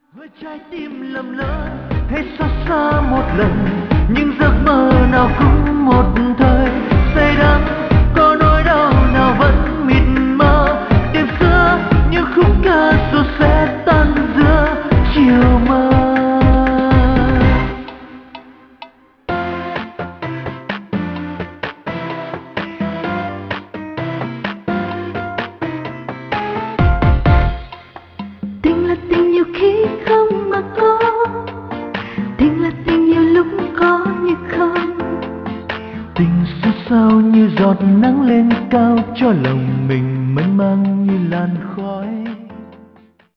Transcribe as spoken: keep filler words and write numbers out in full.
với trái tim lầm lỡ thấy xót xa một lần, những giấc mơ nào cũng một thời say đắm, có nỗi đau nào vẫn mịt mờ. Đêm xưa những khúc ca rồi sẽ tan giữa chiều mơ. Tình là tình nhiều khi không mà có, tình là tình nhiều lúc có như không. Tình xưa sau như giọt nắng lên cao cho lòng mình mơn man như làn khói.